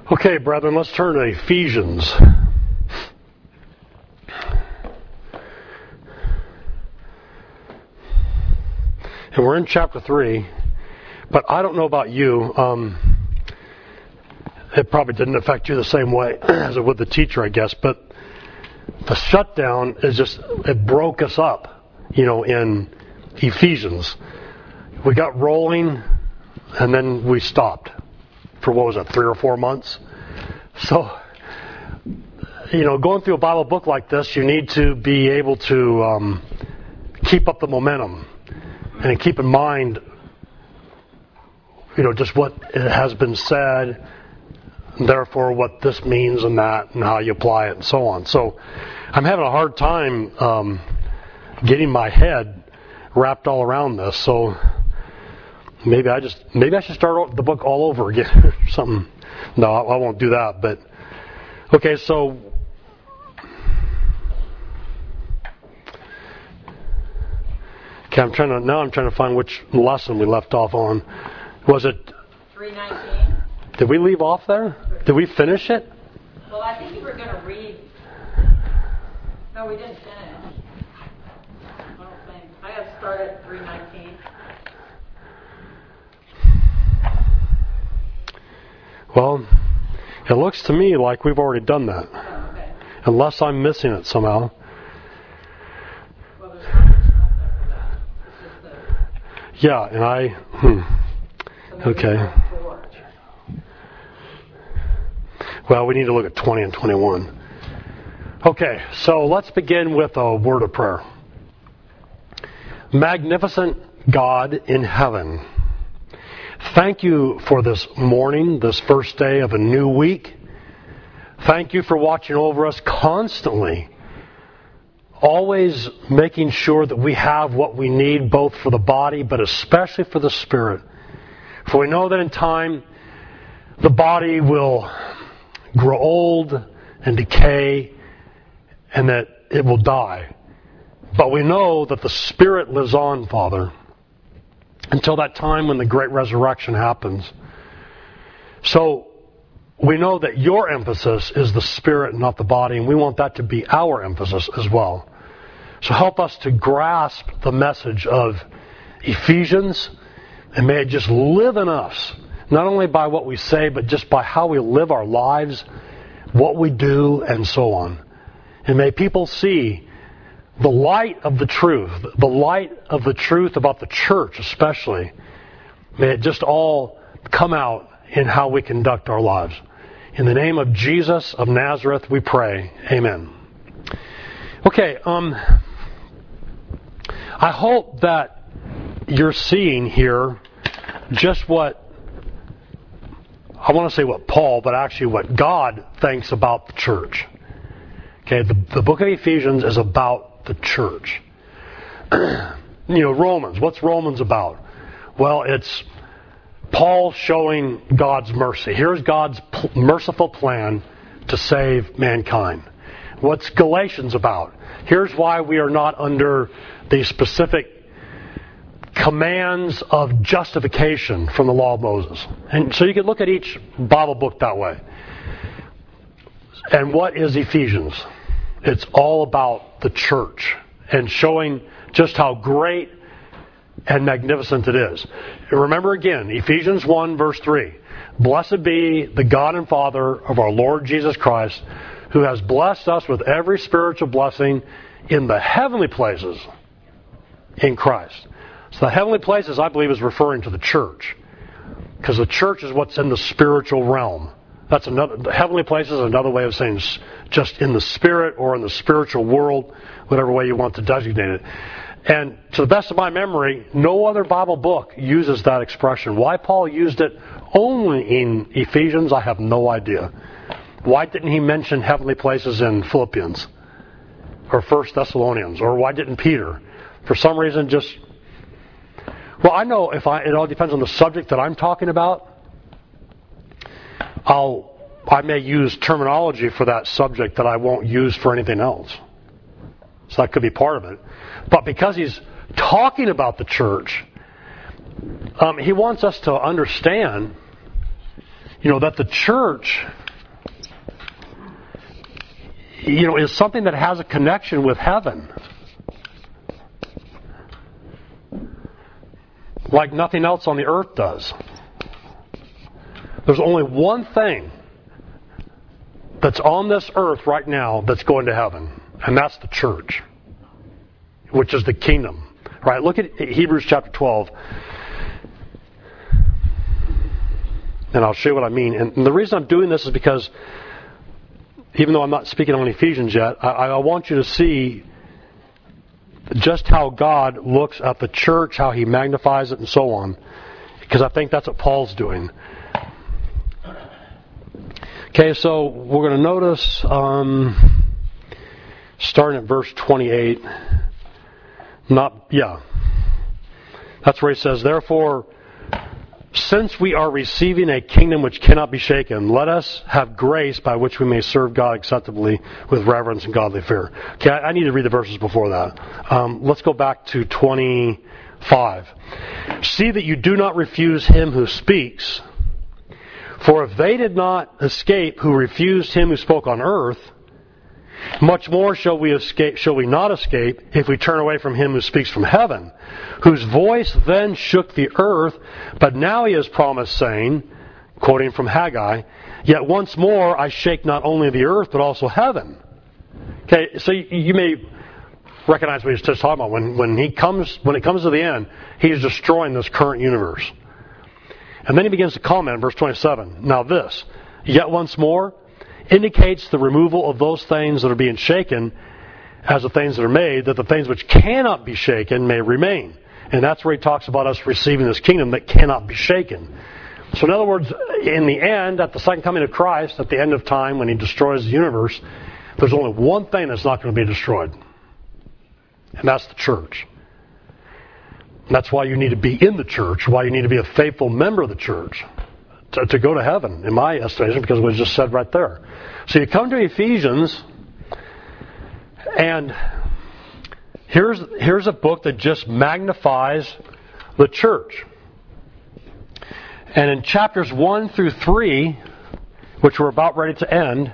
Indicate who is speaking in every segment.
Speaker 1: Okay, brethren, let's turn to Ephesians. And we're in chapter 3, but I don't know about you. It probably didn't affect you the same way as it would the teacher, I guess, but the shutdown it broke us up, in Ephesians. We got rolling, and then we stopped for, 3 or 4 months? So, going through a Bible book like this, you need to be able to keep up the momentum and keep in mind, just what has been said, and therefore what this means and that, and how you apply it, and so on. So, I'm having a hard time getting my head wrapped all around this. So, maybe I should start the book all over again or something. No, I won't do that. But okay, so I'm trying to find which lesson we left off on. Was it
Speaker 2: 3:19?
Speaker 1: Did we leave off there? Did we finish it?
Speaker 2: Well, I think you were going to read. No, we didn't finish. I don't think. I have started at 3:19.
Speaker 1: Well, it looks to me like we've already done that.
Speaker 2: Oh, okay.
Speaker 1: Unless I'm missing it somehow.
Speaker 2: Well, there's not much left after that. It's just
Speaker 1: Yeah, and
Speaker 2: so
Speaker 1: okay.
Speaker 2: 4.
Speaker 1: Well, we need to look at 20 and 21. Okay, so let's begin with a word of prayer. Magnificent God in heaven, thank you for this morning, this first day of a new week. Thank you for watching over us constantly, always making sure that we have what we need both for the body, but especially for the spirit. For we know that in time, the body will grow old and decay, and that it will die. But we know that the spirit lives on, Father, until that time when the great resurrection happens. So we know that your emphasis is the spirit and not the body, and we want that to be our emphasis as well. So help us to grasp the message of Ephesians, and may it just live in us, not only by what we say, but just by how we live our lives, what we do, and so on. And may people see the light of the truth about the church especially. May it just all come out in how we conduct our lives. In the name of Jesus of Nazareth we pray. Amen. Okay, I hope that you're seeing here just what, I want to say what Paul, but actually what God thinks about the church. Okay, the book of Ephesians is about the church. Romans. What's Romans about? Well, it's Paul showing God's mercy. Here's God's merciful plan to save mankind. What's Galatians about? Here's why we are not under the specific commands of justification from the law of Moses. And so you can look at each Bible book that way. And what is Ephesians? It's all about the church and showing just how great and magnificent it is. Remember again, Ephesians 1 verse 3. Blessed be the God and Father of our Lord Jesus Christ, who has blessed us with every spiritual blessing in the heavenly places in Christ. So the heavenly places, I believe, is referring to the church, because the church is what's in the spiritual realm. That's another. The heavenly places is another way of saying just in the spirit or in the spiritual world, whatever way you want to designate it. And to the best of my memory, no other Bible book uses that expression. Why Paul used it only in Ephesians, I have no idea. Why didn't he mention heavenly places in Philippians or 1 Thessalonians? Or why didn't Peter? For some reason, well, I know it all depends on the subject that I'm talking about. I may use terminology for that subject that I won't use for anything else. So that could be part of it. But because he's talking about the church, he wants us to understand, that the church, is something that has a connection with heaven. Like nothing else on the earth does. There's only one thing that's on this earth right now that's going to heaven, and that's the church, which is the kingdom. Right? Look at Hebrews chapter 12. And I'll show you what I mean. And the reason I'm doing this is because, even though I'm not speaking on Ephesians yet, I want you to see just how God looks at the church, how He magnifies it, and so on. Because I think that's what Paul's doing. Okay, so we're going to notice, starting at verse 28, that's where he says, therefore, since we are receiving a kingdom which cannot be shaken, let us have grace by which we may serve God acceptably with reverence and godly fear. Okay, I need to read the verses before that. Let's go back to 25. See that you do not refuse him who speaks, for if they did not escape who refused him who spoke on earth, much more shall we not escape if we turn away from him who speaks from heaven, whose voice then shook the earth, but now he has promised, saying, quoting from Haggai, yet once more I shake not only the earth but also heaven. Okay, so you may recognize what he's just talking about. When it comes to the end, he's destroying this current universe. And then he begins to comment in verse 27. Now this, yet once more, indicates the removal of those things that are being shaken as the things that are made, that the things which cannot be shaken may remain. And that's where he talks about us receiving this kingdom that cannot be shaken. So in other words, in the end, at the second coming of Christ, at the end of time, when he destroys the universe, there's only one thing that's not going to be destroyed. And that's the church. And that's why you need to be in the church, why you need to be a faithful member of the church. To go to heaven, in my estimation, because it was just said right there. So you come to Ephesians, and here's a book that just magnifies the church. And in chapters 1 through 3, which we're about ready to end,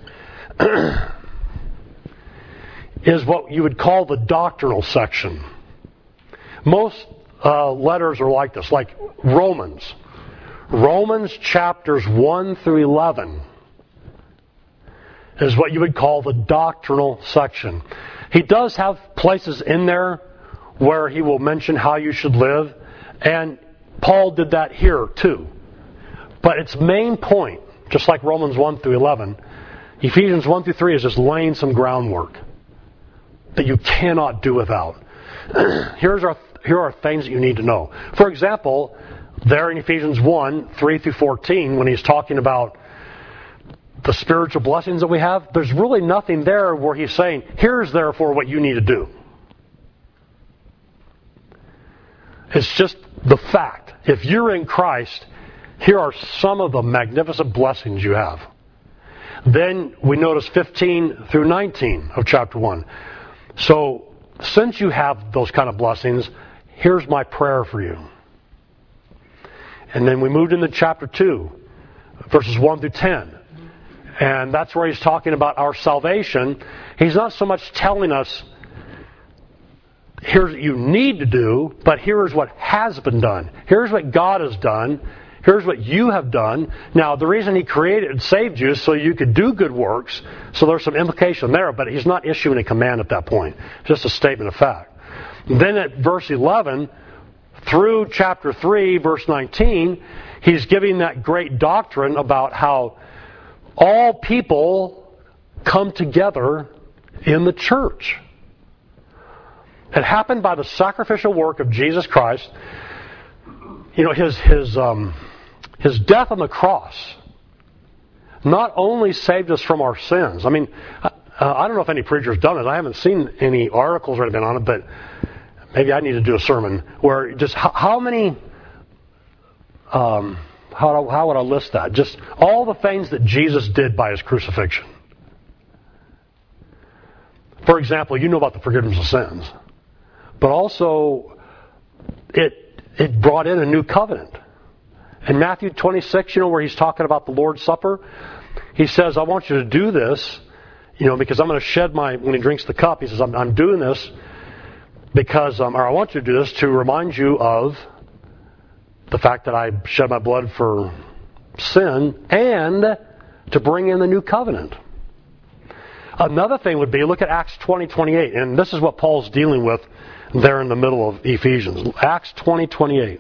Speaker 1: is what you would call the doctrinal section. Most letters are like this, like Romans. Romans chapters 1 through 11 is what you would call the doctrinal section. He does have places in there where he will mention how you should live, and Paul did that here too. But its main point, just like Romans 1 through 11, Ephesians 1 through 3 is just laying some groundwork that you cannot do without. Here are things that you need to know. For example, there in Ephesians 1, 3 through 14, when he's talking about the spiritual blessings that we have, there's really nothing there where he's saying, here's therefore what you need to do. It's just the fact. If you're in Christ, here are some of the magnificent blessings you have. Then we notice 15 through 19 of chapter 1. So, since you have those kind of blessings, here's my prayer for you. And then we moved into chapter 2, verses 1 through 10. And that's where he's talking about our salvation. He's not so much telling us, here's what you need to do, but here's what has been done. Here's what God has done. Here's what you have done. Now, the reason he created and saved you is so you could do good works. So there's some implication there, but he's not issuing a command at that point. Just a statement of fact. Then at verse 11, through chapter 3, verse 19, he's giving that great doctrine about how all people come together in the church. It happened by the sacrificial work of Jesus Christ. You know, his death on the cross not only saved us from our sins. I mean, I don't know if any preacher's done it. I haven't seen any articles or anything on it, but maybe I need to do a sermon where just how many, how would I list that? Just all the things that Jesus did by his crucifixion. For example, you know about the forgiveness of sins. But also, it brought in a new covenant. In Matthew 26, where he's talking about the Lord's Supper, he says, I want you to do this, because I'm going to shed when he drinks the cup, he says, I'm doing this because, or I want you to do this to remind you of the fact that I shed my blood for sin and to bring in the new covenant. Another thing would be, look at Acts 20:28, and this is what Paul's dealing with there in the middle of Ephesians. Acts 20:28.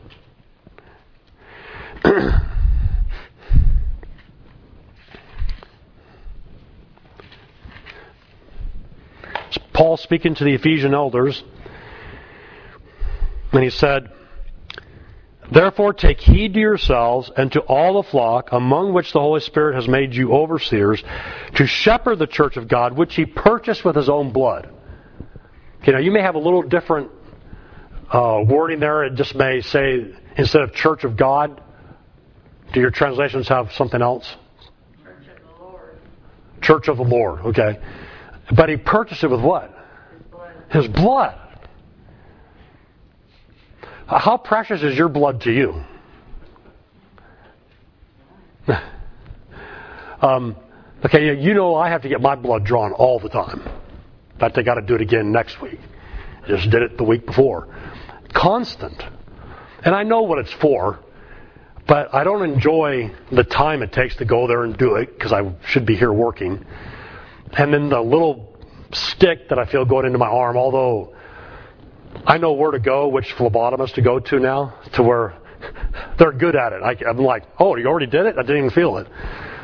Speaker 1: Paul speaking to the Ephesian elders, and he said, Therefore take heed to yourselves and to all the flock among which the Holy Spirit has made you overseers, to shepherd the church of God, which he purchased with his own blood. You may have a little different wording there. It just may say, instead of church of God, do your translations have something else?
Speaker 2: Church of the Lord.
Speaker 1: Church of the Lord, okay. But he purchased it with what? His blood. How precious is your blood to you? Okay, I have to get my blood drawn all the time. In fact, I got to do it again next week. I just did it the week before. Constant. And I know what it's for, but I don't enjoy the time it takes to go there and do it because I should be here working. And then the little stick that I feel going into my arm, although I know where to go, which phlebotomist to go to now, to where they're good at it. I'm like, oh, you already did it? I didn't even feel it.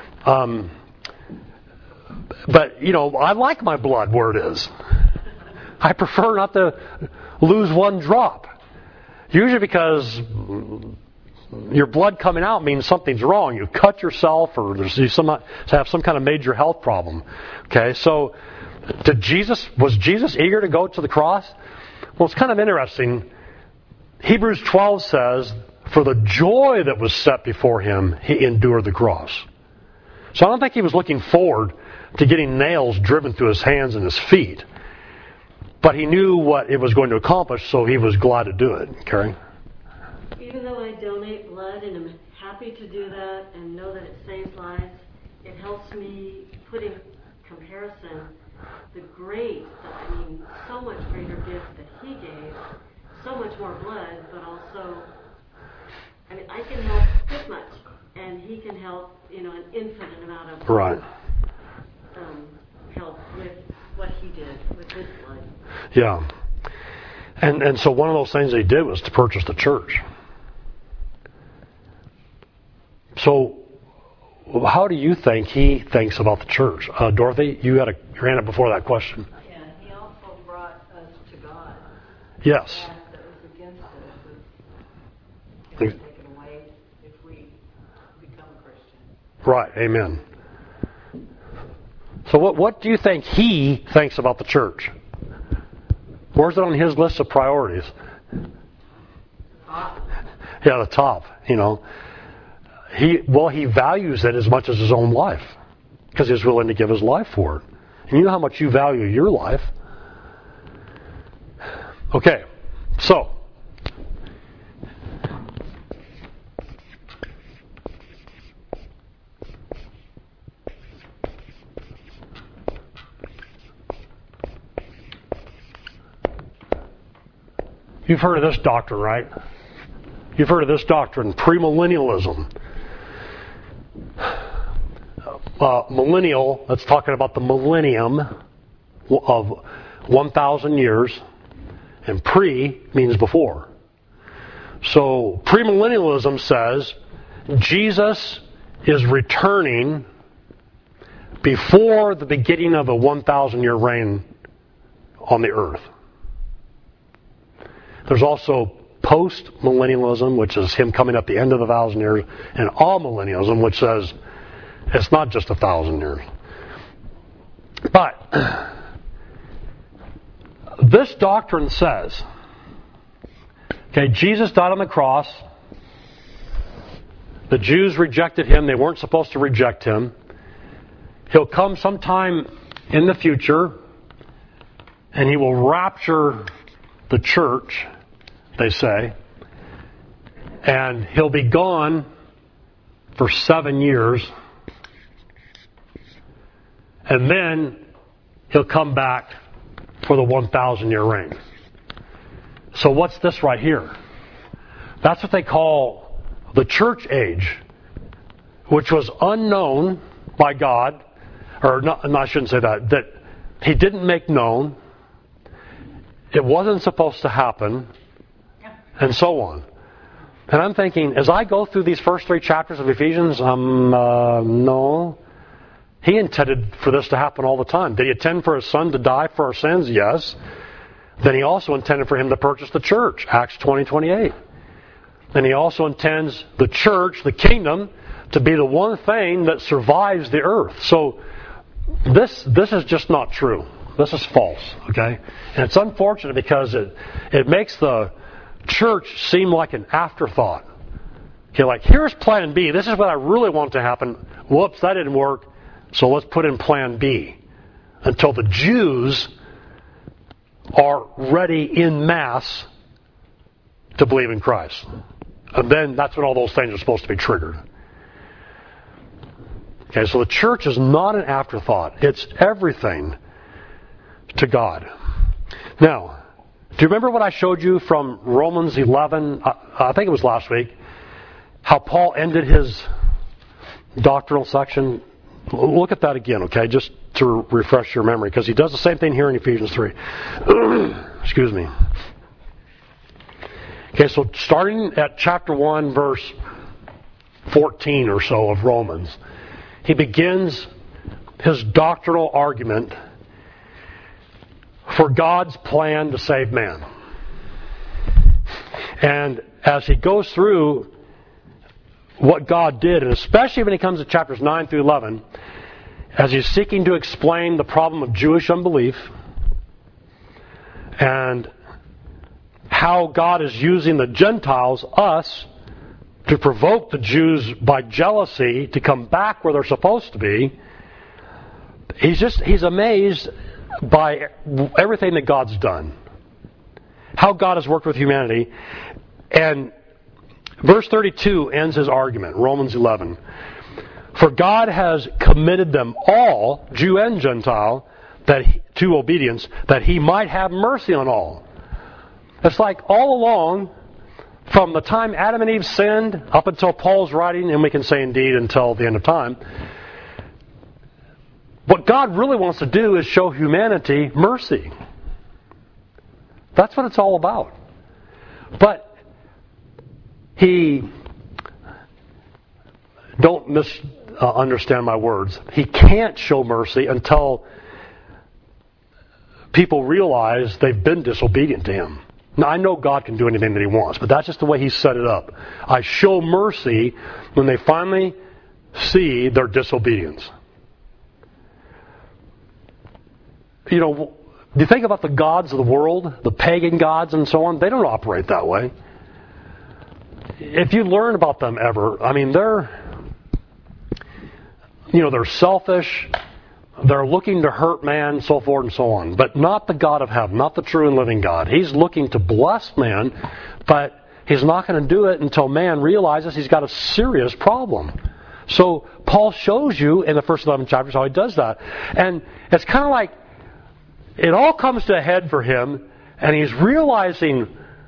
Speaker 1: But, I like my blood where it is. I prefer not to lose one drop. Usually because your blood coming out means something's wrong. You cut yourself or you have some kind of major health problem. Okay, so was Jesus eager to go to the cross? Well, it's kind of interesting. Hebrews 12 says, for the joy that was set before him, he endured the cross. So I don't think he was looking forward to getting nails driven through his hands and his feet. But he knew what it was going to accomplish, so he was glad to do it. Carrie?
Speaker 3: Even though I donate blood, and I'm happy to do that and know that it saves lives, it helps me put in comparison so much greater gift that he gave, so much more blood, but also, I can help this much, and he can help, an infinite amount of help with what he did with his blood.
Speaker 1: Yeah. And so one of those things they did was to purchase the church. So how do you think he thinks about the church? Dorothy, you had your hand up before that question.
Speaker 2: Yeah, he also brought us to God.
Speaker 1: Yes.
Speaker 2: That was against it was taken away if we become a Christian.
Speaker 1: Right, amen. So what do you think he thinks about the church? Where's it on his list of priorities? Yeah, the top, He values it as much as his own life because he's willing to give his life for it. And you know how much you value your life. Okay, so you've heard of this doctrine, right? You've heard of this doctrine, premillennialism. Millennial, that's talking about the millennium of 1,000 years, and pre means before. So premillennialism says Jesus is returning before the beginning of a 1,000-year reign on the earth. There's also post-millennialism, which is him coming up the end of the 1,000 years, and all-millennialism, which says it's not just 1,000 years. But this doctrine says, Jesus died on the cross. The Jews rejected him. They weren't supposed to reject him. He'll come sometime in the future, and he will rapture the church, they say. And he'll be gone for 7 years. And then he'll come back for the 1,000-year reign. So what's this right here? That's what they call the church age, which was unknown by God, or not, I shouldn't say that He didn't make known. It wasn't supposed to happen, and so on. And I'm thinking, as I go through these first 3 chapters of Ephesians, no. He intended for this to happen all the time. Did He intend for His Son to die for our sins? Yes. Then He also intended for Him to purchase the church, Acts 20:28. And He also intends the church, the kingdom, to be the one thing that survives the earth. So this is just not true. This is false, okay? And it's unfortunate because it makes the church seem like an afterthought. Okay, like, here's plan B. This is what I really want to happen. Whoops, that didn't work. So let's put in plan B. Until the Jews are ready in mass to believe in Christ. And then that's when all those things are supposed to be triggered. Okay, so the church is not an afterthought. It's everything to God. Now, do you remember what I showed you from Romans 11? I think it was last week. How Paul ended his doctrinal section. Look at that again, okay? Just to refresh your memory, because he does the same thing here in Ephesians 3. Excuse me. Okay, so starting at chapter 1, verse 14 or so of Romans, he begins his doctrinal argument for God's plan to save man. And as he goes through what God did, and especially when he comes to chapters 9 through 11, as he's seeking to explain the problem of Jewish unbelief and how God is using the Gentiles, us, to provoke the Jews by jealousy to come back where they're supposed to be, he's amazed by everything that God's done. How God has worked with humanity. And verse 32 ends his argument, Romans 11. For God has committed them all, Jew and Gentile, to obedience, that He might have mercy on all. It's like all along, from the time Adam and Eve sinned up until Paul's writing, and we can say indeed until the end of time, what God really wants to do is show humanity mercy. That's what it's all about. But don't misunderstand my words. He can't show mercy until people realize they've been disobedient to Him. Now, I know God can do anything that He wants, but that's just the way He set it up. I show mercy when they finally see their disobedience. You know, do you think about the gods of the world, the pagan gods and so on? They don't operate that way. If you learn about them ever, I mean, they're selfish, they're looking to hurt man, so forth and so on. But not the God of heaven, not the true and living God. He's looking to bless man, but He's not going to do it until man realizes he's got a serious problem. So Paul shows you in the first 11 chapters how he does that. And it's kind of like it all comes to a head for him, and he's realizing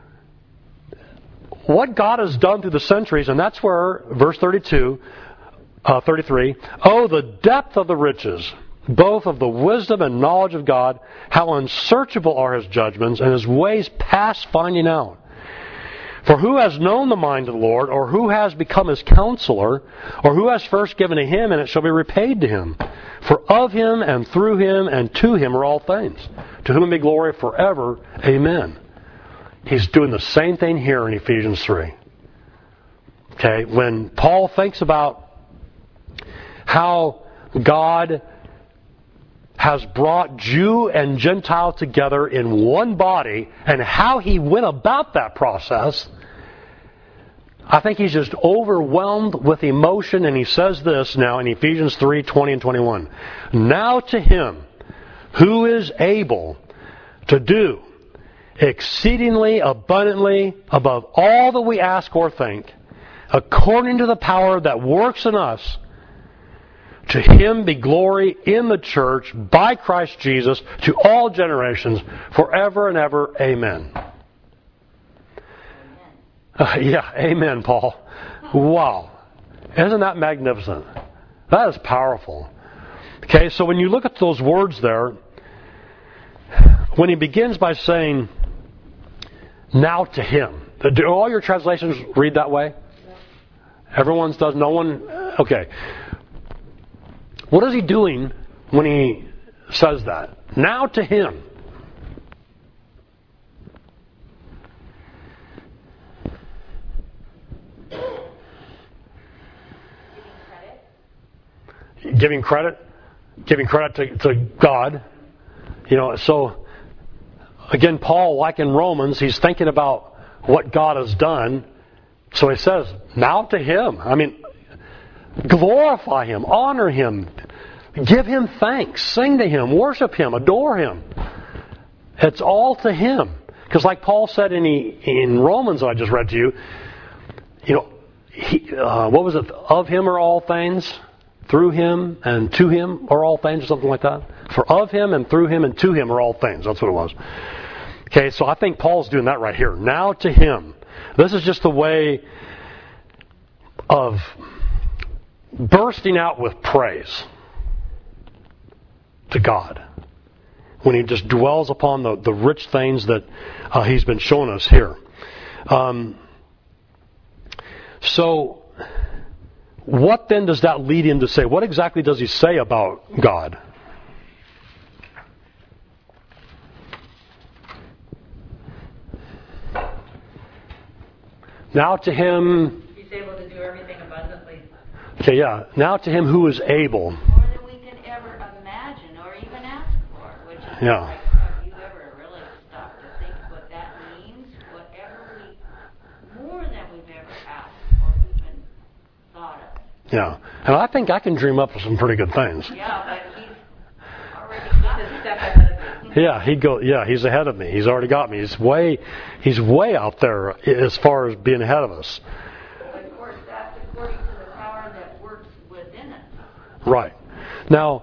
Speaker 1: what God has done through the centuries, and that's where verse 33, oh, the depth of the riches, both of the wisdom and knowledge of God, how unsearchable are His judgments, and His ways past finding out. For who has known the mind of the Lord, or who has become His counselor, or who has first given to Him, and it shall be repaid to him? For of Him, and through Him, and to Him are all things, to whom be glory forever. Amen. He's doing the same thing here in Ephesians 3. Okay, when Paul thinks about how God has brought Jew and Gentile together in one body, and how He went about that process, I think he's just overwhelmed with emotion, and he says this now in Ephesians 3:20 and 21. Now to Him who is able to do exceedingly abundantly above all that we ask or think, according to the power that works in us. To Him be glory in the church by Christ Jesus to all generations, forever and ever. Amen. Yeah, amen, Paul. Wow. Isn't that magnificent? That is powerful. Okay, so when you look at those words there, when he begins by saying, now to Him. Do all your translations read that way? Everyone's does? No one? Okay. What is he doing when he says that? Now to Him. Giving credit to God. So again, Paul, like in Romans, he's thinking about what God has done. So he says, now to Him. I mean, glorify Him, honor Him, give Him thanks, sing to Him, worship Him, adore Him. It's all to Him. Because like Paul said in Romans that I just read to you, what was it? Of Him are all things, through Him and to Him are all things, or something like that. For of Him and through Him and to Him are all things. That's what it was. Okay, so I think Paul's doing that right here. Now to Him. This is just a way of bursting out with praise to God when he just dwells upon the rich things that he's been showing us here. So what then does that lead him to say? What exactly does he say about God? Now to Him...
Speaker 2: He's able to do everything abundantly.
Speaker 1: Okay, yeah. Now to Him who is able.
Speaker 4: More than we can ever imagine or even ask for. Which is
Speaker 1: Yeah.
Speaker 4: like, have you ever really stopped to think what that means? More than we've ever asked or even thought of.
Speaker 1: Yeah. And I think I can dream up some pretty good things.
Speaker 4: Yeah, but He's already got
Speaker 2: He's a
Speaker 4: it.
Speaker 2: step ahead of you.
Speaker 1: Yeah, he's ahead of me. He's already got me. He's way out there as far as being ahead of us.
Speaker 4: But of course, that's according to the power that works within us.
Speaker 1: Right. Now,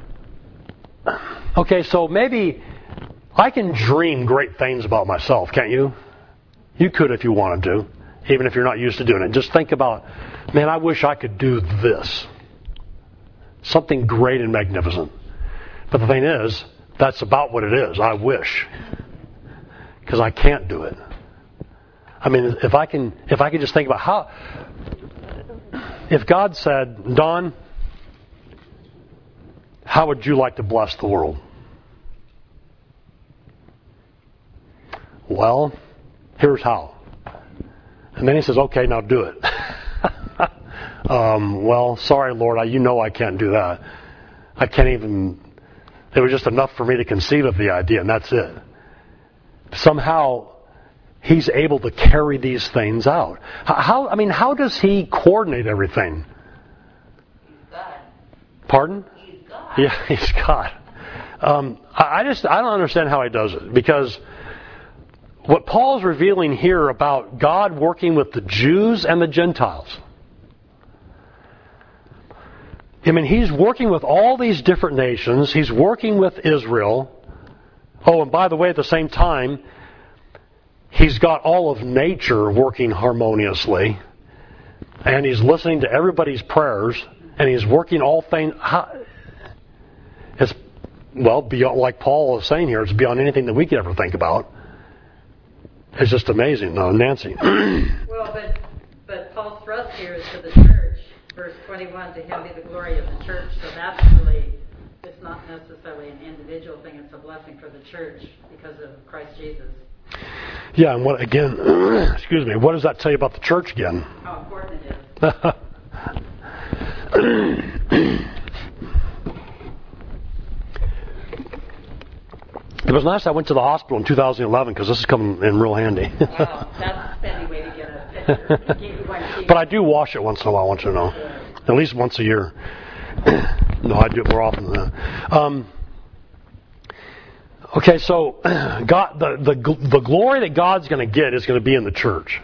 Speaker 1: okay, so maybe I can dream great things about myself, can't you? You could if you wanted to, even if you're not used to doing it. Just think about, man, I wish I could do this. Something great and magnificent. But the thing is, that's about what it is. I wish. Because I can't do it. I mean, if I can just think about if God said, Don, how would you like to bless the world? Well, here's how. And then He says, okay, now do it. Well, sorry, Lord, I can't do that. I can't even... It was just enough for me to conceive of the idea, and that's it. Somehow, He's able to carry these things out. How does He coordinate everything?
Speaker 4: He's God.
Speaker 1: Pardon?
Speaker 4: He's God.
Speaker 1: Yeah, He's God. I don't understand how He does it, because what Paul's revealing here about God working with the Jews and the Gentiles. I mean, He's working with all these different nations. He's working with Israel. Oh, and by the way, at the same time, He's got all of nature working harmoniously. And He's listening to everybody's prayers. And He's working all things. It's, beyond, like Paul is saying here, it's beyond anything that we could ever think about. It's just amazing, Nancy.
Speaker 2: Well, but Paul's thrust here is to the church. Verse 21, to Him be the glory of the church. So that's really, it's not necessarily an individual thing. It's a blessing for the church because of Christ Jesus.
Speaker 1: Yeah, and what does that tell you about the church again?
Speaker 2: How important it is.
Speaker 1: It was nice I went to the hospital in 2011 because this is coming in real handy.
Speaker 2: Wow, that's a spendy way to get a picture.
Speaker 1: But I do wash it once in a while, I want you to know. At least once a year. No, I do it more often than that. Okay, so God, the glory that God's going to get is going to be in the church.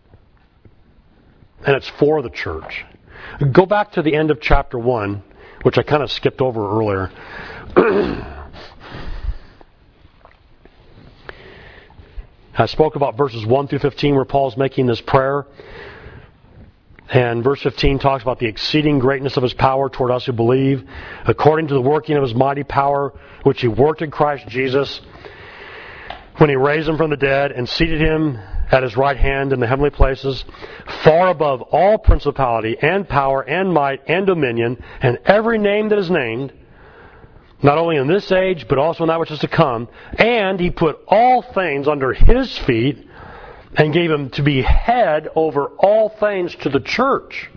Speaker 1: And it's for the church. Go back to the end of chapter 1, which I kind of skipped over earlier. I spoke about verses 1 through 15 where Paul's making this prayer. And verse 15 talks about the exceeding greatness of His power toward us who believe, according to the working of His mighty power, which He worked in Christ Jesus, when He raised Him from the dead and seated Him at His right hand in the heavenly places, far above all principality and power and might and dominion, and every name that is named, not only in this age, but also in that which is to come. And He put all things under His feet, and gave Him to be head over all things to the church,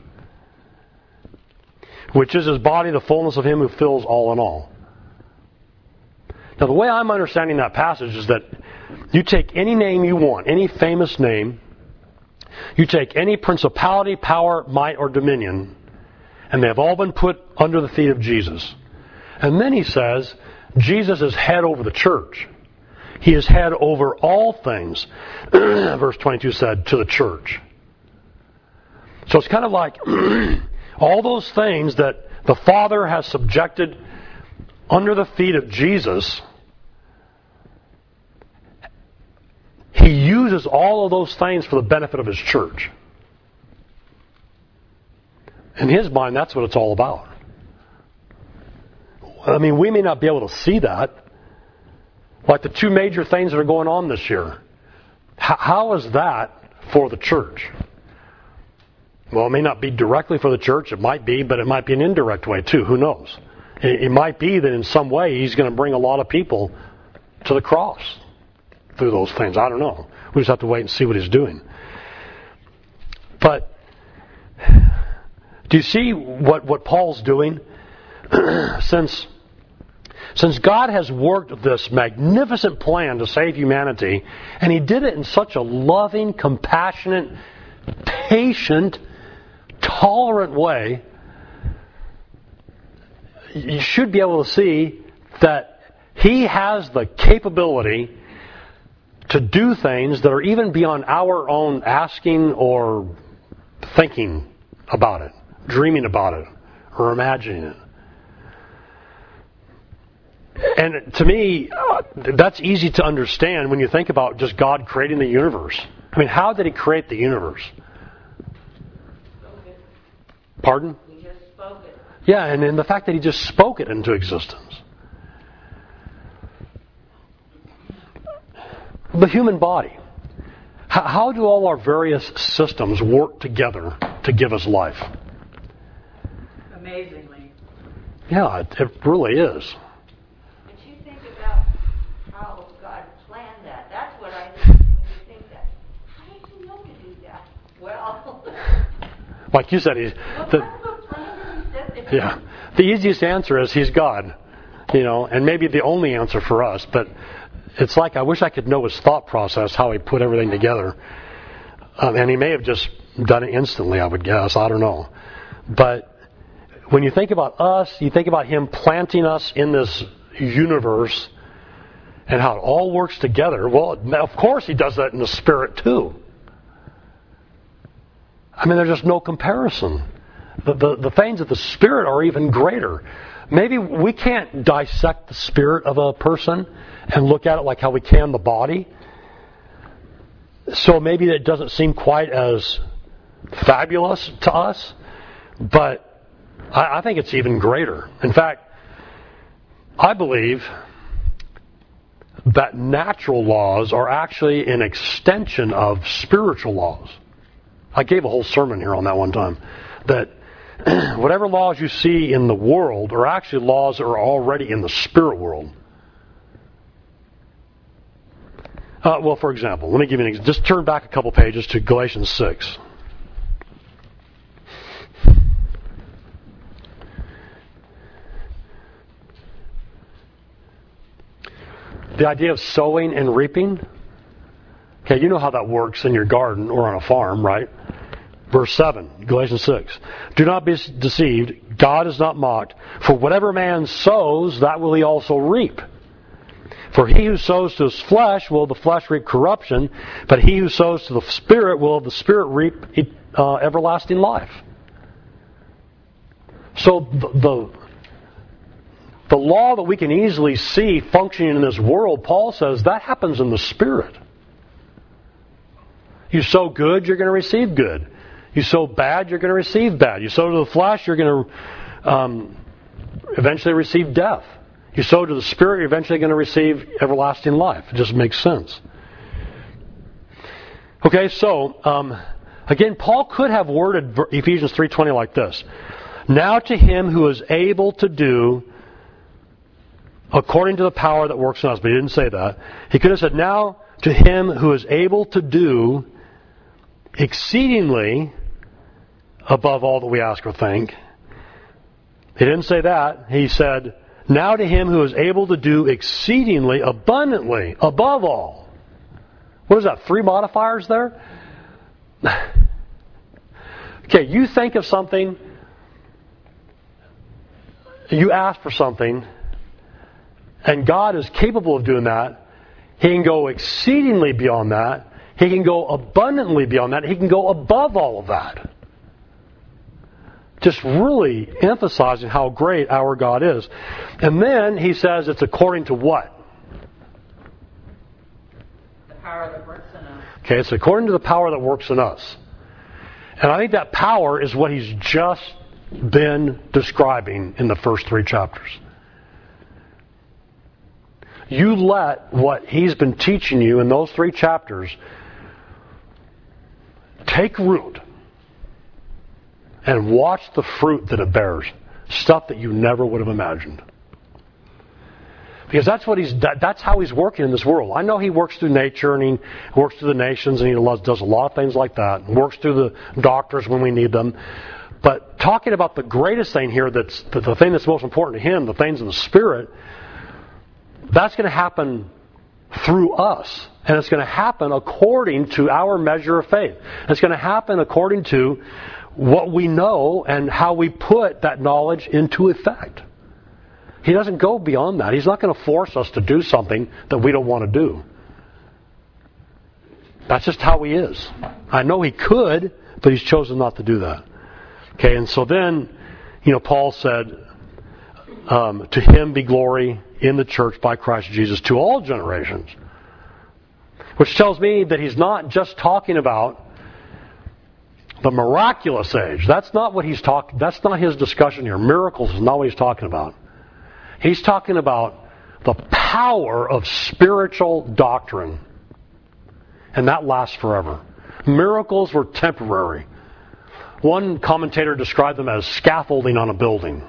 Speaker 1: which is His body, the fullness of Him who fills all in all. Now, the way I'm understanding that passage is that you take any name you want, any famous name, you take any principality, power, might, or dominion, and they have all been put under the feet of Jesus. And then He says, Jesus is head over the church. He is head over all things, verse 22 said, to the church. So it's kind of like all those things that the Father has subjected under the feet of Jesus, He uses all of those things for the benefit of His church. In His mind, that's what it's all about. I mean, we may not be able to see that. Like the two major things that are going on this year. How is that for the church? Well, it may not be directly for the church. It might be, but it might be an indirect way too. Who knows? It might be that in some way He's going to bring a lot of people to the cross through those things. I don't know. We just have to wait and see what He's doing. But do you see what Paul's doing? Since God has worked this magnificent plan to save humanity, and He did it in such a loving, compassionate, patient, tolerant way, you should be able to see that He has the capability to do things that are even beyond our own asking or thinking about it, dreaming about it, or imagining it. And to me, that's easy to understand when you think about just God creating the universe. I mean, how did He create the universe? Pardon?
Speaker 4: He just spoke it.
Speaker 1: Yeah, and the fact that He just spoke it into existence. The human body. How do all our various systems work together to give us life?
Speaker 2: Amazingly.
Speaker 1: Yeah, it really is.
Speaker 4: How God planned that. That's what I think when you think that. How did He know to do that? Well,
Speaker 1: like you said,
Speaker 4: that's the plan He said that
Speaker 1: yeah. The easiest answer is He's God, and maybe the only answer for us. But it's like I wish I could know His thought process, how He put everything together, and He may have just done it instantly. I would guess. I don't know, but when you think about us, you think about Him planting us in this universe. And how it all works together. Well, of course He does that in the Spirit too. I mean, there's just no comparison. The things of the Spirit are even greater. Maybe we can't dissect the spirit of a person and look at it like how we can the body. So maybe it doesn't seem quite as fabulous to us. But I think it's even greater. In fact, I believe that natural laws are actually an extension of spiritual laws. I gave a whole sermon here on that one time. That whatever laws you see in the world are actually laws that are already in the spirit world. Well, for example, let me give you an example. Just turn back a couple pages to Galatians 6. The idea of sowing and reaping. Okay, you know how that works in your garden or on a farm, right? Verse 7, Galatians 6. Do not be deceived. God is not mocked. For whatever man sows, that will he also reap. For he who sows to his flesh will of the flesh reap corruption, but he who sows to the Spirit will of the Spirit reap everlasting life. So the law that we can easily see functioning in this world, Paul says, that happens in the Spirit. You sow good, you're going to receive good. You sow bad, you're going to receive bad. You sow to the flesh, you're going to eventually receive death. You sow to the Spirit, you're eventually going to receive everlasting life. It just makes sense. Okay, so, again, Paul could have worded Ephesians 3:20 like this. Now to him who is able to do according to the power that works in us. But he didn't say that. He could have said, now to him who is able to do exceedingly above all that we ask or think. He didn't say that. He said, now to him who is able to do exceedingly abundantly above all. What is that, 3 modifiers there? Okay, you think of something, you ask for something, and God is capable of doing that. He can go exceedingly beyond that. He can go abundantly beyond that. He can go above all of that. Just really emphasizing how great our God is. And then he says it's according to what?
Speaker 2: The power that works in us.
Speaker 1: Okay, it's according to the power that works in us. And I think that power is what he's just been describing in the first 3 chapters. You let what he's been teaching you in those 3 chapters take root and watch the fruit that it bears. Stuff that you never would have imagined. Because that's how he's working in this world. I know he works through nature and he works through the nations and he does a lot of things like that. He works through the doctors when we need them. But talking about the greatest thing here, that's the thing that's most important to him, the things in the Spirit, that's going to happen through us. And it's going to happen according to our measure of faith. It's going to happen according to what we know and how we put that knowledge into effect. He doesn't go beyond that. He's not going to force us to do something that we don't want to do. That's just how he is. I know he could, but he's chosen not to do that. Okay, and so then, Paul said, to him be glory in the church by Christ Jesus to all generations. Which tells me that he's not just talking about the miraculous age. That's not what that's not his discussion here. Miracles is not what he's talking about. He's talking about the power of spiritual doctrine. And that lasts forever. Miracles were temporary. One commentator described them as scaffolding on a building.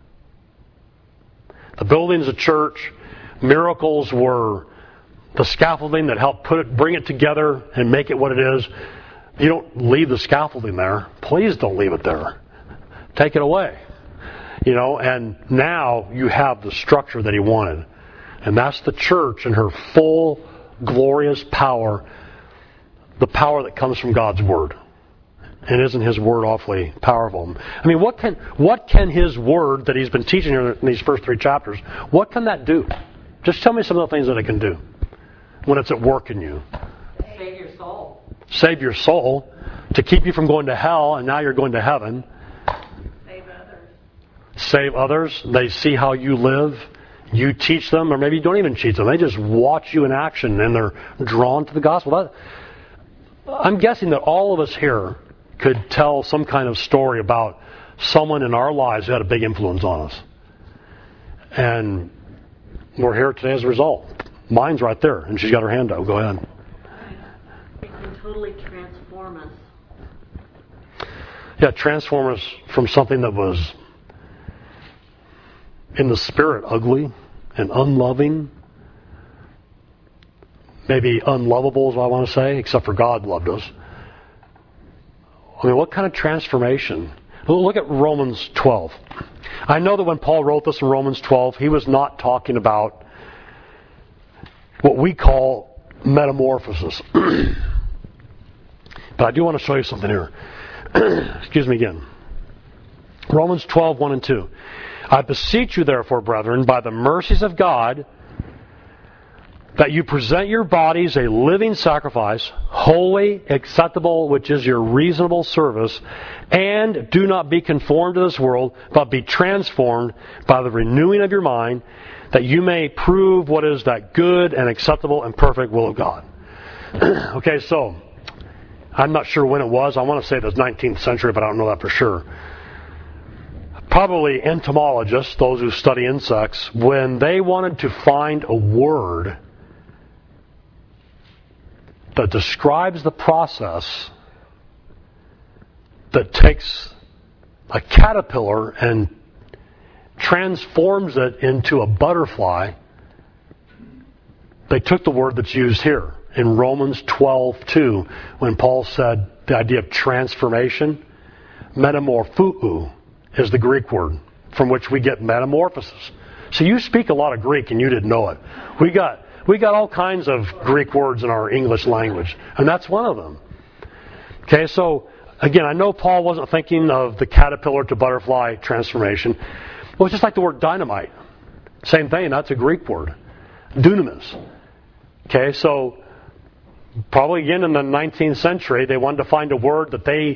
Speaker 1: The building's a church. Miracles were the scaffolding that helped bring it together and make it what it is. You don't leave the scaffolding there. Please don't leave it there. Take it away. And now you have the structure that he wanted. And that's the church in her full, glorious power, the power that comes from God's Word. And isn't his Word awfully powerful? I mean, what can his Word that he's been teaching here in these first 3 chapters, what can that do? Just tell me some of the things that it can do when it's at work in you.
Speaker 2: Save your soul.
Speaker 1: Save your soul, to keep you from going to hell, and now you're going to heaven.
Speaker 2: Save others.
Speaker 1: Save others. They see how you live. You teach them, or maybe you don't even teach them. They just watch you in action, and they're drawn to the gospel. I'm guessing that all of us here could tell some kind of story about someone in our lives who had a big influence on us. And we're here today as a result. Mine's right there, and she's got her hand up. Go ahead.
Speaker 3: It can totally transform us.
Speaker 1: Yeah, transform us from something that was in the spirit ugly and unloving. Maybe unlovable is what I want to say, except for God loved us. I mean, what kind of transformation? Look at Romans 12. I know that when Paul wrote this in Romans 12, he was not talking about what we call metamorphosis. But I do want to show you something here. Excuse me again. Romans 12, 1 and 2. I beseech you, therefore, brethren, by the mercies of God, that you present your bodies a living sacrifice, holy, acceptable, which is your reasonable service, and do not be conformed to this world, but be transformed by the renewing of your mind, that you may prove what is that good and acceptable and perfect will of God. Okay, so I'm not sure when it was. I want to say it was 19th century, but I don't know that for sure. Probably entomologists, those who study insects, when they wanted to find a word that describes the process that takes a caterpillar and transforms it into a butterfly, they took the word that's used here in Romans 12:2, when Paul said the idea of transformation. Metamorphou is the Greek word from which we get metamorphosis. So you speak a lot of Greek and you didn't know it. We got all kinds of Greek words in our English language, and that's one of them. Okay, so again, I know Paul wasn't thinking of the caterpillar to butterfly transformation. Well, it's just like the word dynamite. Same thing, that's a Greek word. Dunamis. Okay, so probably again in the 19th century, they wanted to find a word that they,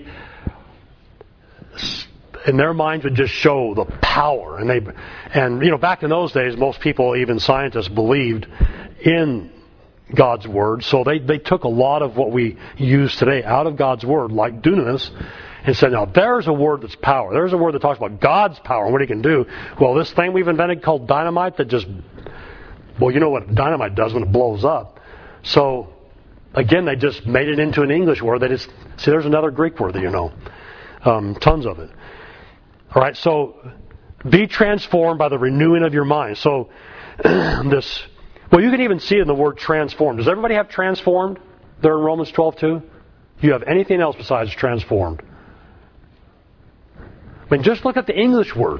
Speaker 1: in their minds, would just show the power. And you know, back in those days, most people, even scientists, believed in God's Word. So they took a lot of what we use today out of God's Word, like dunamis, and said, now there's a word that's power. There's a word that talks about God's power and what He can do. Well, this thing we've invented called dynamite that just, well, you know what dynamite does when it blows up. So, again, they just made it into an English word. They just, see, there's another Greek word that you know. Tons of it. All right, so be transformed by the renewing of your mind. So well, you can even see it in the word transformed. Does everybody have transformed there in Romans 12:2? Do you have anything else besides transformed? I mean, just look at the English word.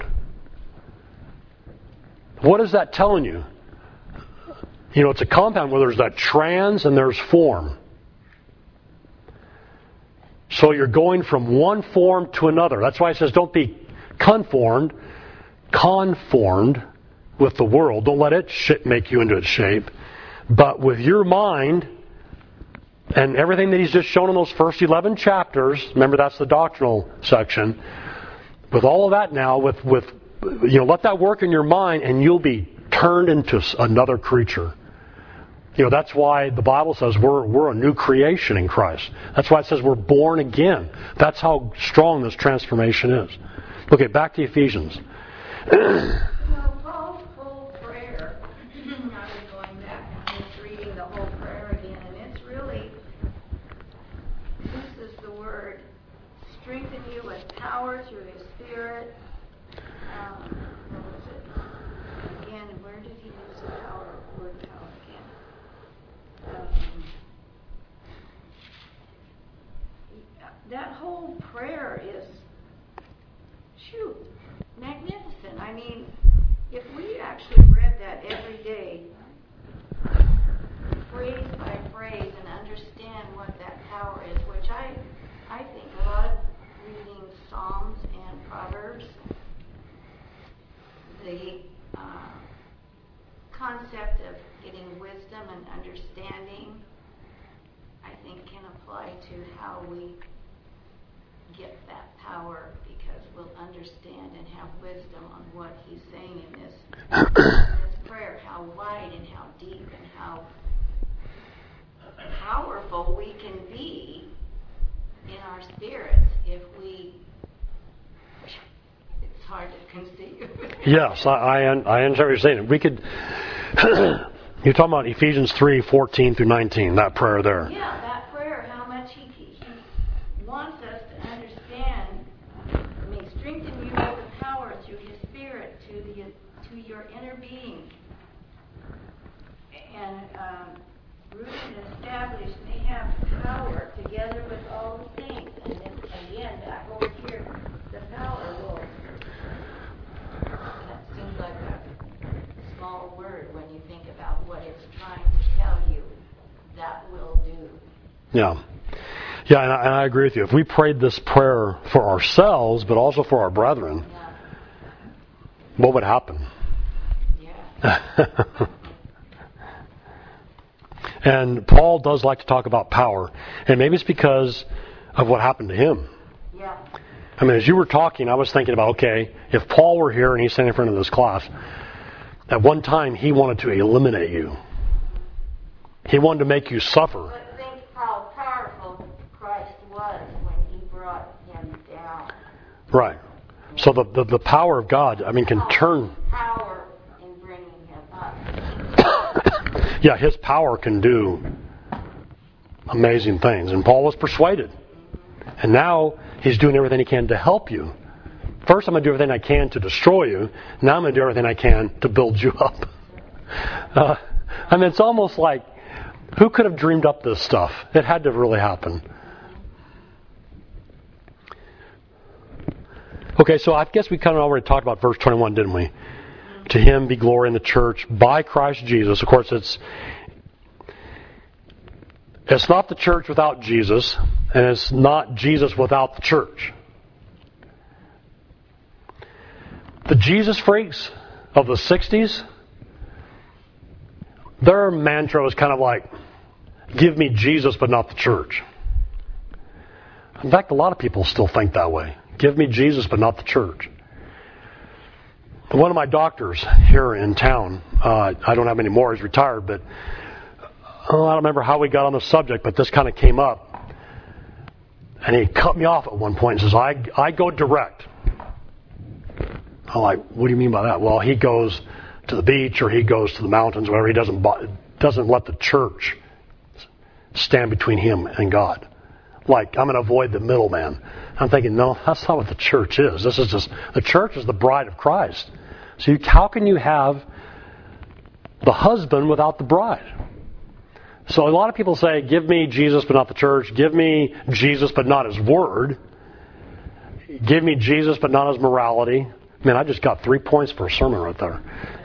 Speaker 1: What is that telling you? You know, it's a compound where there's that trans and there's form. So you're going from one form to another. That's why it says don't be conformed with the world. Don't let it make you into its shape. But with your mind and everything that he's just shown in those first 11 chapters, remember that's the doctrinal section, with all of that now, with you know, let that work in your mind and you'll be turned into another creature. You know, that's why the Bible says we're a new creation in Christ. That's why it says we're born again. That's how strong this transformation is. Okay, back to Ephesians.
Speaker 4: Paul's whole prayer, I was going back and just reading the whole prayer again, and it's really, this is the word, strengthen you with power through His Spirit. What was it? Again, where did he use the word power again? That whole prayer is, magnificent. I mean, if we actually read that every day, phrase by phrase, and understand what that power is, which I think a lot of reading Psalms and Proverbs, the concept of getting wisdom and understanding, I think can apply to how we get that power, because we'll understand and have wisdom on what he's saying in this prayer, how wide and how deep and how powerful we can be in our spirits if we, it's hard to conceive.
Speaker 1: Yes, I understand what you're saying. We could, you're talking about Ephesians 3:14 through 19, that prayer there.
Speaker 4: Yeah, that prayer, how much he wants us to understand. I mean, strengthen you with the power through His Spirit to your inner being. And rooted and established, they have power together with all the saints. And then again, that whole here, the power will. That seems like a small word when you think about what it's trying to tell you. That will do.
Speaker 1: Yeah. Yeah, and I agree with you. If we prayed this prayer for ourselves, but also for our brethren, what would happen?
Speaker 4: Yeah.
Speaker 1: And Paul does like to talk about power. And maybe it's because of what happened to him.
Speaker 3: Yeah.
Speaker 1: I mean, as you were talking, I was thinking about, okay, if Paul were here and he's standing in front of this class, at one time he wanted to eliminate you. He wanted to make you suffer.
Speaker 5: But think how powerful Christ was when he brought him down.
Speaker 1: Right. So the power of God, I mean, can turn.
Speaker 5: Power in bringing him up.
Speaker 1: Yeah, his power can do amazing things. And Paul was persuaded. And now he's doing everything he can to help you. First, I'm going to do everything I can to destroy you. Now I'm going to do everything I can to build you up. I mean, it's almost like, who could have dreamed up this stuff? It had to really happen. Okay, so I guess we kind of already talked about verse 21, didn't we? To him be glory in the church by Christ Jesus. Of course, it's not the church without Jesus, and it's not Jesus without the church. The Jesus freaks of the 60s, their mantra was kind of like, give me Jesus but not the church. In fact, a lot of people still think that way. Give me Jesus but not the church. One of my doctors here in town, I don't have any more, he's retired, but I don't remember how we got on the subject, but this kind of came up. And he cut me off at one point and says, I go direct. I'm like, what do you mean by that? Well, he goes to the beach or he goes to the mountains, whatever. He doesn't let the church stand between him and God. Like, I'm going to avoid the middleman. I'm thinking, no, that's not what the church is. This is just, the church is the bride of Christ. So how can you have the husband without the bride? So a lot of people say, give me Jesus but not the church. Give me Jesus but not his word. Give me Jesus but not his morality. Man, I just got 3 points for a sermon right there.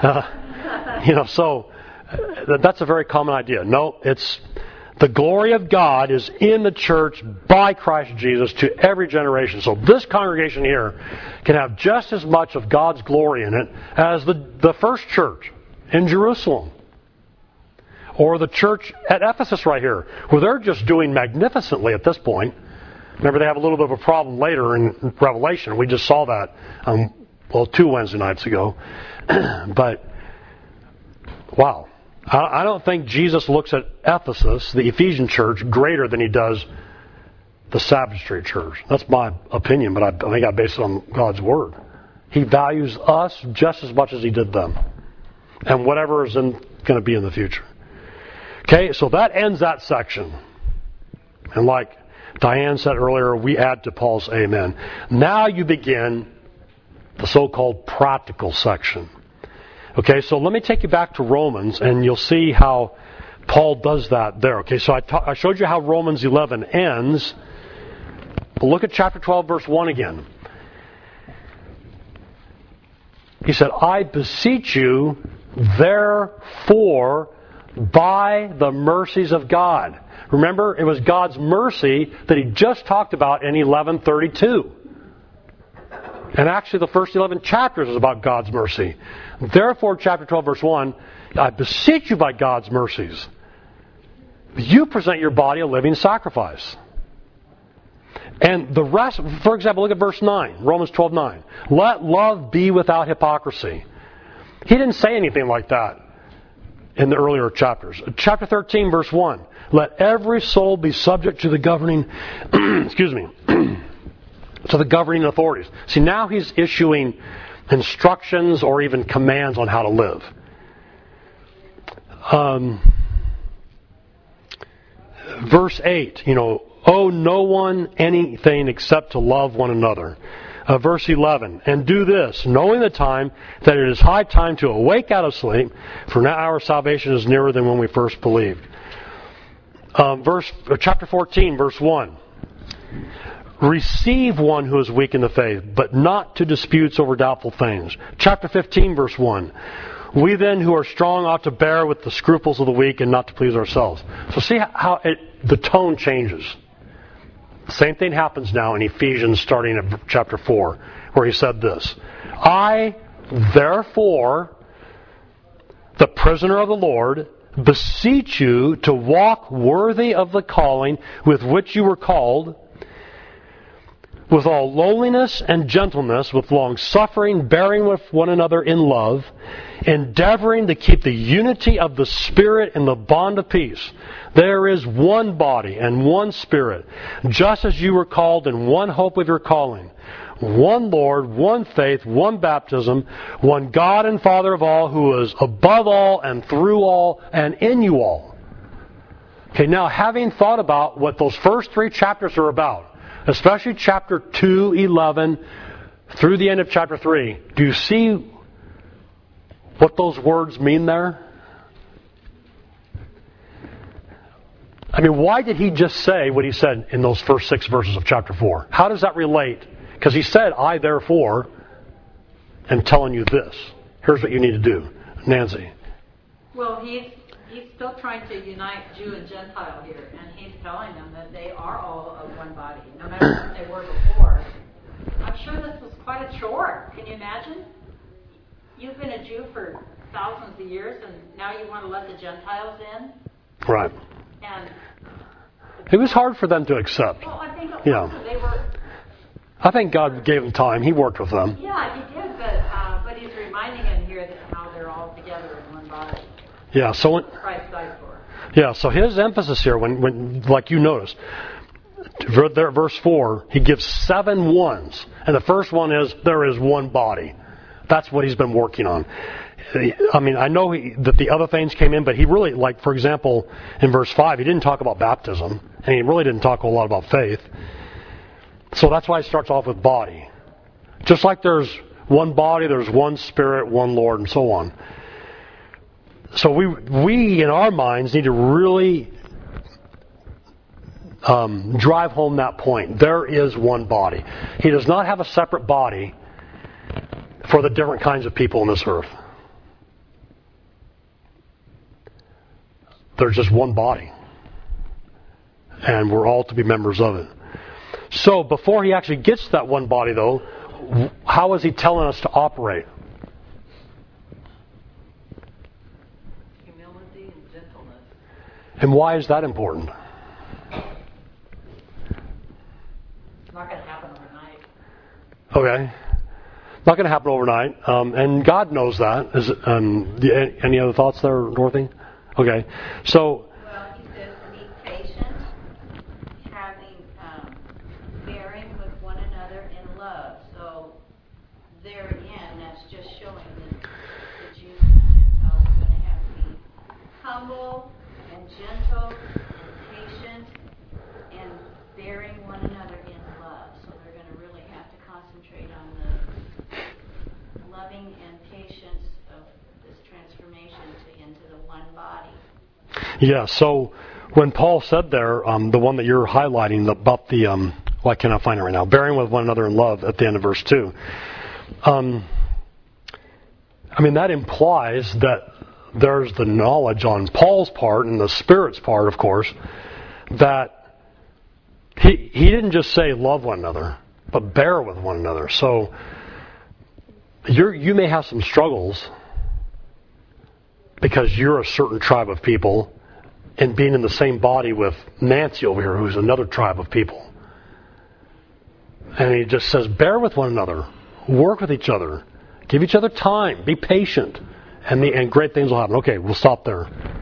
Speaker 1: So that's a very common idea. No, it's the glory of God is in the church by Christ Jesus to every generation. So this congregation here can have just as much of God's glory in it as the first church in Jerusalem. Or the church at Ephesus right here, where they're just doing magnificently at this point. Remember, they have a little bit of a problem later in Revelation. We just saw that 2 Wednesday nights ago. But, wow. I don't think Jesus looks at Ephesus, the Ephesian church, greater than he does the Sabbath Street church. That's my opinion, but I think I base it on God's word. He values us just as much as he did them. And whatever is going to be in the future. Okay, so that ends that section. And like Diane said earlier, we add to Paul's amen. Now you begin the so-called practical section. Okay, so let me take you back to Romans, and you'll see how Paul does that there. Okay, so I showed you how Romans 11 ends. But look at chapter 12, verse 1 again. He said, I beseech you, therefore, by the mercies of God. Remember, it was God's mercy that he just talked about in 11:32. And actually the first 11 chapters is about God's mercy. Therefore, chapter 12, verse 1, I beseech you by God's mercies, you present your body a living sacrifice. And the rest, for example, look at verse 9, Romans 12:9. Let love be without hypocrisy. He didn't say anything like that in the earlier chapters. Chapter 13, verse 1. Let every soul be subject to the governing, to the governing authorities. See, now he's issuing instructions or even commands on how to live. Verse 8, owe no one anything except to love one another. Verse 11, and do this, knowing the time, that it is high time to awake out of sleep, for now our salvation is nearer than when we first believed. Chapter 14, verse 1. Receive one who is weak in the faith, but not to disputes over doubtful things. Chapter 15, verse 1. We then who are strong ought to bear with the scruples of the weak and not to please ourselves. So see how the tone changes. The same thing happens now in Ephesians starting at chapter 4, where he said this. I, therefore, the prisoner of the Lord, beseech you to walk worthy of the calling with which you were called, with all lowliness and gentleness, with long suffering, bearing with one another in love, endeavoring to keep the unity of the Spirit in the bond of peace. There is one body and one Spirit, just as you were called in one hope of your calling. One Lord, one faith, one baptism, one God and Father of all, who is above all and through all and in you all. Okay, now having thought about what those first 3 chapters are about, especially chapter 2, 11, through the end of chapter 3, do you see what those words mean there? I mean, why did he just say what he said in those first 6 verses of chapter 4? How does that relate? Because he said, I therefore am telling you this. Here's what you need to do. Nancy.
Speaker 2: Well, he's still trying to unite Jew and Gentile here, and he's telling them that they are all of one body, no matter what they were before. I'm sure this was quite a chore. Can you imagine? You've been a Jew for thousands of years, and now you want to let the Gentiles in?
Speaker 1: Right.
Speaker 2: And
Speaker 1: it was hard for them to accept.
Speaker 2: well, I think it was. They were.
Speaker 1: I think God gave them time. He worked with them.
Speaker 2: Yeah, he did, but he's reminding them here that how they're all together in one body.
Speaker 1: Yeah. So when,
Speaker 2: Christ died for.
Speaker 1: yeah. So his emphasis here, when like you noticed, there at verse 4, he gives 7 ones, and the first one is there is one body. That's what he's been working on. I mean, I know that the other things came in, but he really, like, for example, in verse 5, he didn't talk about baptism, and he really didn't talk a whole lot about faith. So that's why he starts off with body. Just like there's one body, there's one Spirit, one Lord, and so on. So we in our minds need to really drive home that point. There is one body. He does not have a separate body for the different kinds of people on this earth. There's just one body. And we're all to be members of it. So before he actually gets to that one body, though, how is he telling us to operate?
Speaker 2: Humility and gentleness.
Speaker 1: And why is that important?
Speaker 2: It's not going to happen overnight.
Speaker 1: Okay. Not going to happen overnight. And God knows that. Any other thoughts there, Dorothy? Okay. So...
Speaker 4: Well, he says to be patient, having, bearing with one another in love. So there again, that's just showing that the Jews and Gentiles are going to have to be humble and gentle and patient and bearing one another in love. So they're going to really have to concentrate on the loving and patience of this transformation into the one body.
Speaker 1: Yeah, so when Paul said there, the one that you're highlighting about the, I cannot find it right now, bearing with one another in love at the end of verse 2. I mean, that implies that there's the knowledge on Paul's part and the Spirit's part, of course, that he didn't just say love one another, but bear with one another. So you may have some struggles because you're a certain tribe of people and being in the same body with Nancy over here, who's another tribe of people. And he just says, bear with one another. Work with each other. Give each other time. Be patient. And great things will happen. Okay, we'll stop there.